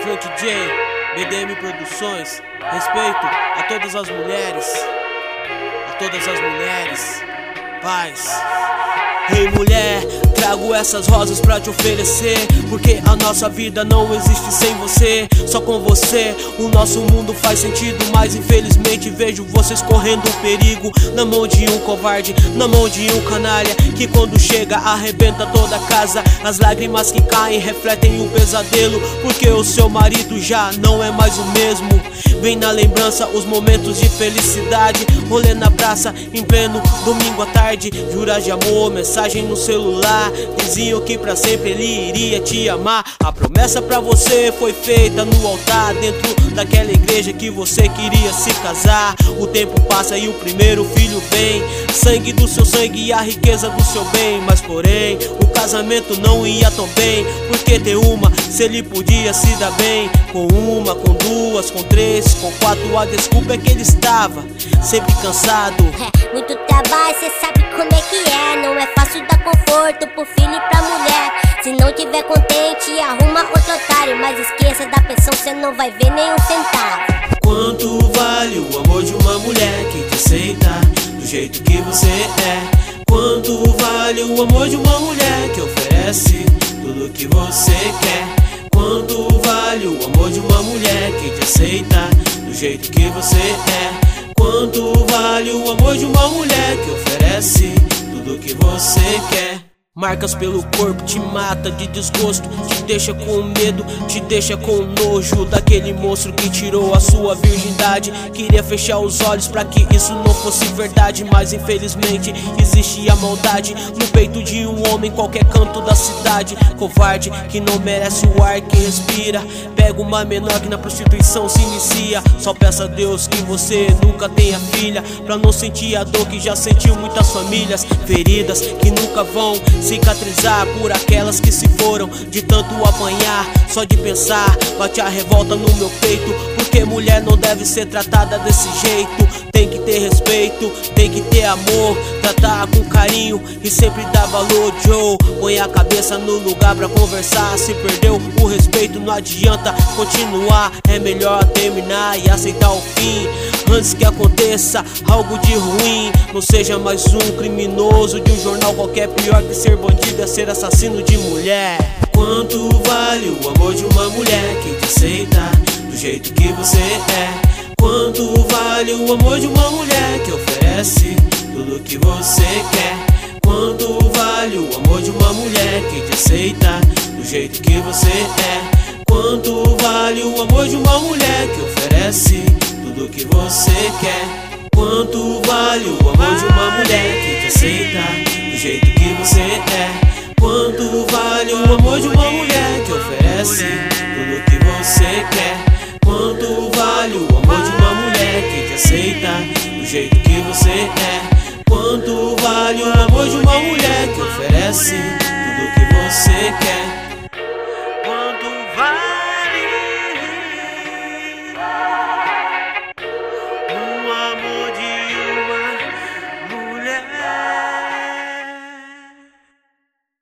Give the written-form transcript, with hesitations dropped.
Frank J, BDM Produções. Respeito a todas as mulheres, paz. Ei mulher, trago essas rosas pra te oferecer, porque a nossa vida não existe sem você. Só com você o nosso mundo faz sentido, mas infelizmente vejo vocês correndo perigo. Na mão de um covarde, na mão de um canalha, que quando chega arrebenta toda a casa. As lágrimas que caem refletem o pesadelo, porque o seu marido já não é mais o mesmo. Vem na lembrança os momentos de felicidade, rolê na praça em pleno domingo à tarde. Juras de amor, mensagem no celular, diziam que pra sempre ele iria te amar. A promessa pra você foi feita no altar, dentro daquela igreja que você queria se casar. O tempo passa e o primeiro filho vem, sangue do seu sangue e a riqueza do seu bem. Mas porém, o casamento não ia tão bem, porque ter uma, se ele podia se dar bem com uma, com duas, com três, com quatro. A desculpa é que ele estava sempre cansado. Muito trabalho, cê sabe como é que é. Não é fácil dar conforto pro filho e pra mulher. Se não tiver contente, arruma outro otário, mas esqueça da pensão, cê não vai ver nem um centavo. Quanto vale o amor de uma mulher que te aceita do jeito que você é? Quanto vale o amor de uma mulher que oferece tudo que você quer? Quanto vale o amor de uma mulher que te aceita do jeito que você é? Quanto vale o amor de uma mulher que oferece tudo que você quer? Marcas pelo corpo te mata de desgosto, te deixa com medo, te deixa com nojo daquele monstro que tirou a sua virgindade. Queria fechar os olhos pra que isso não fosse verdade, mas infelizmente existe a maldade no peito de um homem em qualquer canto da cidade. Covarde que não merece o ar que respira, pega uma menor que na prostituição se inicia. Só peça a Deus que você nunca tenha filha, pra não sentir a dor que já sentiu muitas famílias. Feridas que nunca vão cicatrizar por aquelas que se foram de tanto apanhar. Só de pensar bate a revolta no meu peito, porque mulher não deve ser tratada desse jeito. Tem que ter respeito, tem que ter amor, tratar com carinho e sempre dar valor. Joe, põe a cabeça no lugar pra conversar. Se perdeu o respeito não adianta continuar, é melhor terminar e aceitar o fim antes que aconteça algo de ruim. Não seja mais um criminoso de um jornal qualquer, pior que ser bandido é ser assassino de mulher. Quanto vale o amor de uma mulher que te aceita do jeito que você é? Quanto vale o amor de uma mulher que oferece tudo que você quer? Quanto vale o amor de uma mulher que te aceita do jeito que você é? Quanto vale o amor de uma mulher que oferece tudo que você quer? Quanto vale o amor de uma mulher que te aceita do jeito que você é? Quanto vale o amor de uma mulher que oferece